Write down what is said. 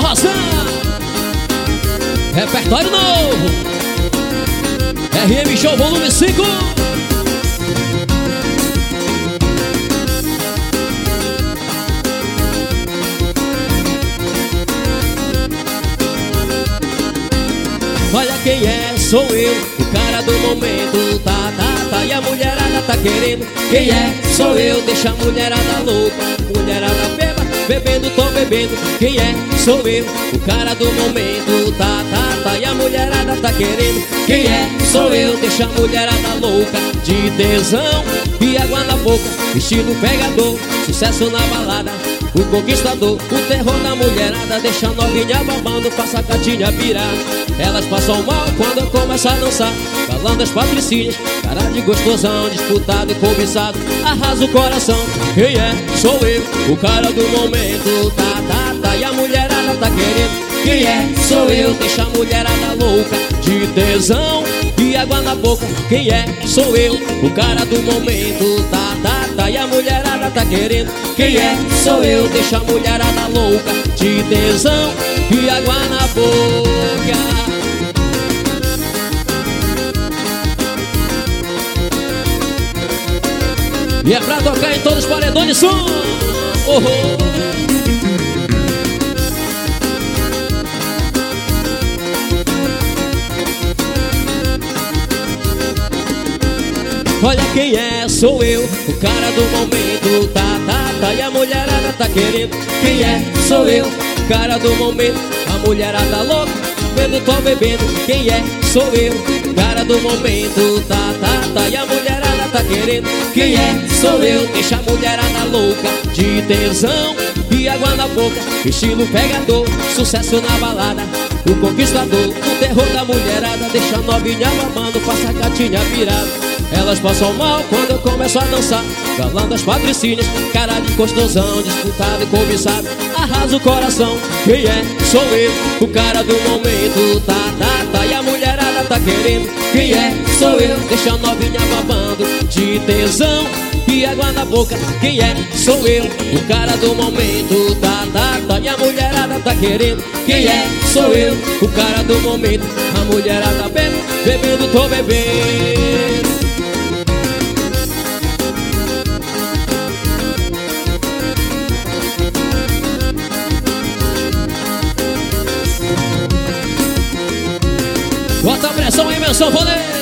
inovação, repertório novo, RM Show volume 5. Olha quem é, sou eu, o cara do momento, tá, e a mulherada tá querendo. Quem é, sou eu, deixa a mulherada louca, mulherada beba, bebendo, tô bebendo. Quem é, sou eu, o cara do momento, tá, e a mulherada tá querendo. Quem é, sou eu, deixa a mulherada louca, de tesão e água na boca, estilo pegador, sucesso na balada, o conquistador, o terror da mulherada, deixa a novinha babando, passa a gatinha virar. Elas passam mal quando eu começo a dançar, falando as patricinhas, cara de gostosão, disputado e cobiçado, arrasa o coração. Quem é? Sou eu, o cara do momento, tá, e a mulherada tá querendo. Quem é? Sou eu, deixa a mulherada louca, de tesão e água na boca. Quem é? Sou eu, o cara do momento, tá, e a mulherada tá querendo. Quem é? Sou eu, deixa a mulherada louca, de tesão e água na boca. E é pra tocar em todos os paredões de som. Olha quem é, sou eu, o cara do momento, tá, e a mulherada tá querendo. Quem é, sou eu, o cara do momento, a mulherada louca, bebendo, tô bebendo. Quem é, sou eu, o cara do momento, tá, e a mulherada tá querendo. Quem é, sou eu, deixa a mulherada louca, de tesão e água na boca, estilo pegador, sucesso na balada, o conquistador, o terror da mulherada, deixa a novinha babando, passa a gatinha virada. Elas passam mal quando eu começo a dançar, falando as patricinhas, cara de gostosão, disputado e cobiçado, arrasa o coração. Quem é? Sou eu, o cara do momento, tá, e a mulherada tá querendo. Quem é? Sou eu, deixa a novinha babando, de tesão e água na boca. Quem é? Sou eu, o cara do momento, tá, e a mulherada tá querendo. Quem é? Sou eu, o cara do momento, a mulherada bebendo, tô bebendo. Bota a pressão aí, meu sanfoneiro.